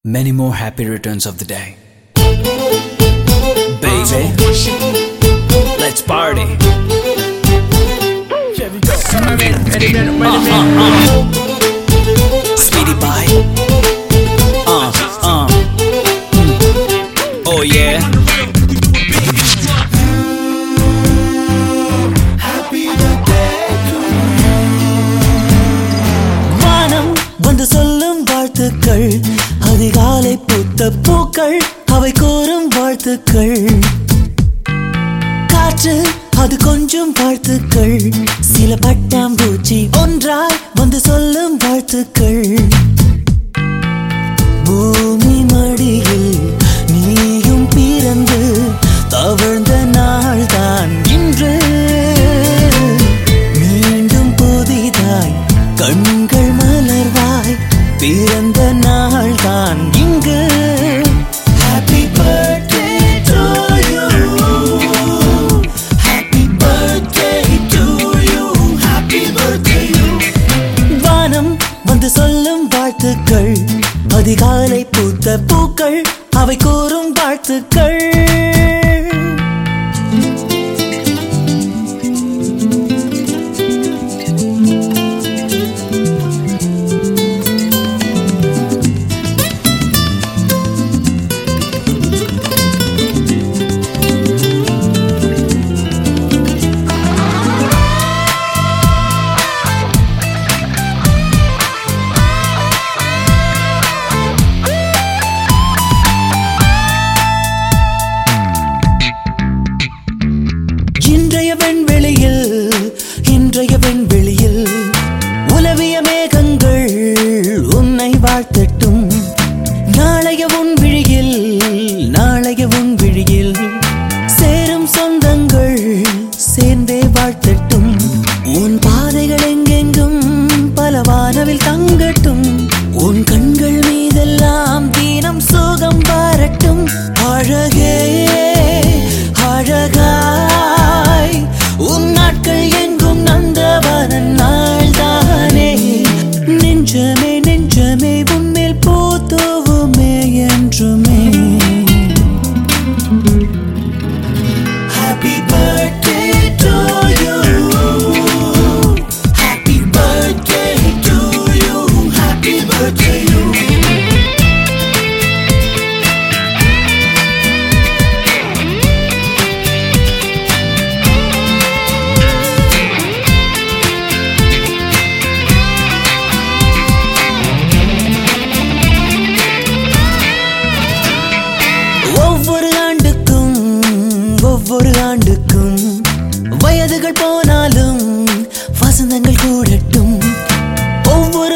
Many more happy returns of the day. Baby, let's party. Speedy bye. Oh yeah. Happy birthday to you. வானம் வந்து சொல்லும் வாழ்த்துக்கள், அதிகாலை பூத்த பூக்கள் அவை கோரும் வாழ்த்துக்கள். காற்று அது கொஞ்சம் வாழ்த்துக்கள், சில பட்டாம்பூச்சி ஒன்றாய் வந்து சொல்லும் வாழ்த்துக்கள். பூமி மடியில் நீயும் பிறந்து தவழ்ந்த நாள்தான் இன்று. மீண்டும் புதிதாய் கண்கள் மலர்வாய் பிறந்த நாள்தான் இங்கு. Happy birthday to you. Happy birthday to you. Happy birthday you. வானம் வந்து சொல்லும் வாழ்த்துக்கள், அதிகாலை பூத்த பூக்கள் அவை கோரும் வாழ்த்துக்கள். இன்றைய வெண்வெளியில் உலவிய மேகங்கள் உன்னை வாழ்த்தட்டும். நாளைய உன் விழியில் சேரும் சொந்தங்கள் சேர்ந்தே வாழ்த்தட்டும். உன் பாதைகள் எங்கெங்கும் பல வானவில் தங்கட்டும். உன் கண்கள் மீதெல்லாம் தீனம் சுகம் வரட்டும். அழகே அழகாய் உன் நாட்கள் எங்கும் நந்தவனன் நாள்தானே. நெஞ்சமே நெஞ்சமே உன்மேல் போத்துவுமே என்றுமே. Happy birthday to you. Happy birthday to you. Happy birthday you. ஒவ்வொரு ஆண்டுக்கும் வயதுகள் போனாலும் வசந்தங்கள் கூடட்டும். ஒவ்வொரு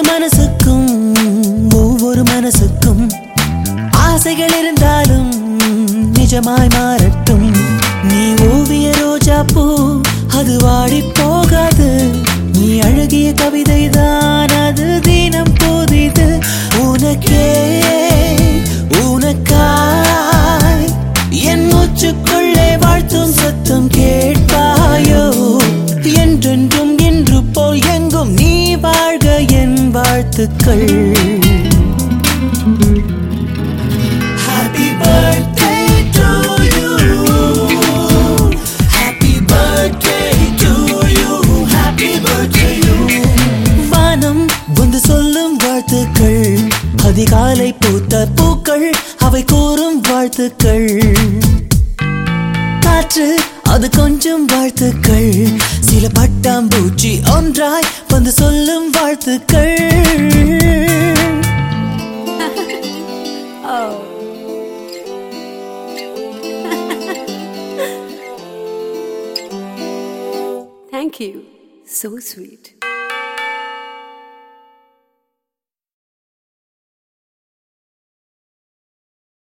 மனசுக்கும் ஆசைகள் இருந்தாலும் நிஜமாய் மாறட்டும். நீ ஓவிய ரோஜா பூ அது வாடி போகாது. நீ அழகிய கவிதை தான் அது தினம் புதிது. உனக்காய் என் மூச்சுக்குள்ளே வாழ்த்தும் சத்தம் கேட்பாயோ. என்றென்றும் இன்று போல் எங்கும் நீ வாழ்க என் வாழ்த்துக்கள். Happy birthday to you. Happy birthday to you. Happy birthday you. வானம் வந்து சொல்லும் வாழ்த்துக்கள், அதிகாலை பூத்த பூக்கள் அவை கூறும் வாழ்த்துக்கள். காற்று அது கொஞ்சம் வாழ்த்துக்கள், சில பட்டாம்பூச்சி ஒன்றாய் வந்து சொல்லும் வாழ்த்துக்கள். Oh. Thank you. So sweet.